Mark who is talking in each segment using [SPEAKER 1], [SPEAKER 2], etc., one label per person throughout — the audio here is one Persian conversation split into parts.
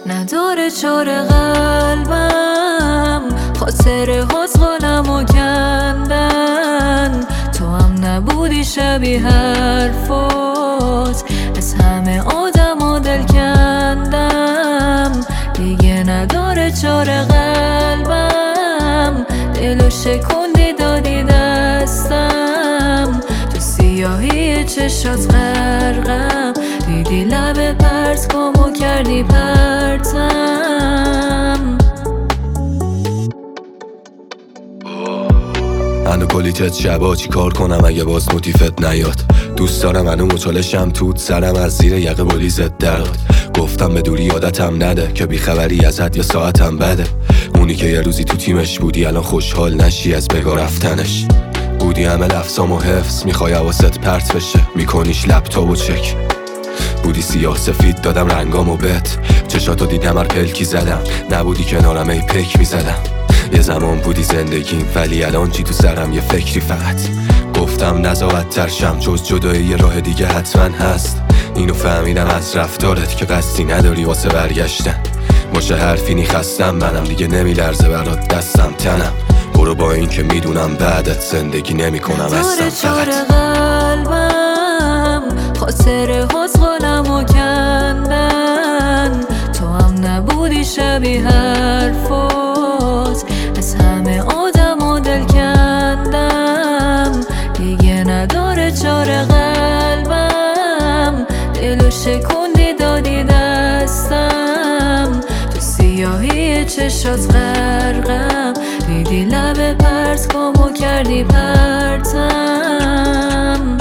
[SPEAKER 1] نداره چاره قلبم، خاطر حزنمو کندن. تو هم نبودی شبیه حرفات، از همه آدم دل کندم. دیگه نداره چاره قلبم، دلو شکندی دادی دستم. تو سیاهی چشات غرقم، دیدی لب پرت گمو کردی پرتم.
[SPEAKER 2] منو کلیتت شبا چی کار کنم اگه باز موتیفت نیاد. دوست دارم منو مچالشم توت سرم از زیر یقه بلیزت درد. گفتم به دوری عادتم نده که بیخبری ازت یا ساعتم بده. اونی که یه روزی تو تیمش بودی الان خوشحال نشی از بگا رفتنش. بودی همه لفظام و حفظ، میخوای حواست پرت بشه میکنیش لپتاپ و چک. بودی سیاه سفید دادم رنگامو بهت، چشاتو دیدم هر پلکی زدم. نبودی کنارم ای پک میزدم. یه زمان بودی زندگیم ولی الان چی تو سرم یه فکری فقط. گفتم نزاعت ترشم جز جدایی یه راه دیگه حتما هست. اینو فهمیدم از رفتارت که قصدی نداری واسه برگشتن. باشه حرفی خستم منم دیگه نمیلرزه برات دستم تنم. برو با این که میدونم بعدت زندگی نمی کنم هستم فقط.
[SPEAKER 1] قلبم خاطر حزنمو کندن. تو هم نبودی شبیه حرفات، از همه آدم دل کندم. دیگه نداره چاره قلبم، دلو شکندی دادی دستم. تو سیاهی چشات غرقم، دیدی لب پرت گمو کردی پرتم.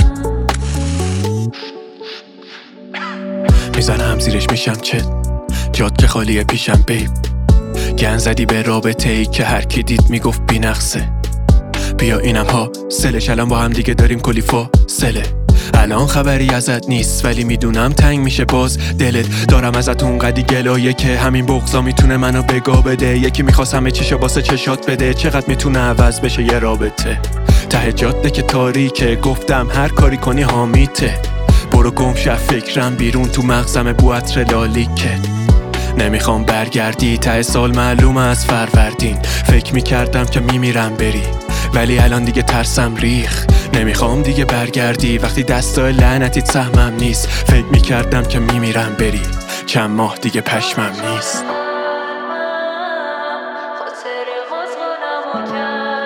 [SPEAKER 3] میزنم زیرش میشم چه جاد که خالیه پیشم بیب. گن زدی به رابطه ای که هر کی دید میگفت بی نقصه. بیا اینم ها سلش الان با هم دیگه داریم کلی فاصله. الان خبری ازت نیست ولی میدونم تنگ میشه باز دلت. دارم ازت اونقدی گلایه که همین بغضا میتونه منو بگا بده. یکی میخواست همه چیشو واسه چشات بده، چقدر میتونه عوض بشه یه رابطه. ته جاده که تاریکه، گفتم هر کاری کنی حامیته. برو گم شو فکرم بیرون تو مغزم بو عطر لالیکه. نمیخوام برگردی ته سال معلومه از فروردین. فکر میکردم که میمیرم بری ولی الان دیگه ترسم ریخ. نمیخوام دیگه برگردی وقتی دستای لعنتیت سهمم نیست. فکر میکردم که میمیرم بری، چند ماه دیگه پشمم نیست.
[SPEAKER 1] خاطر حزنمو کندن.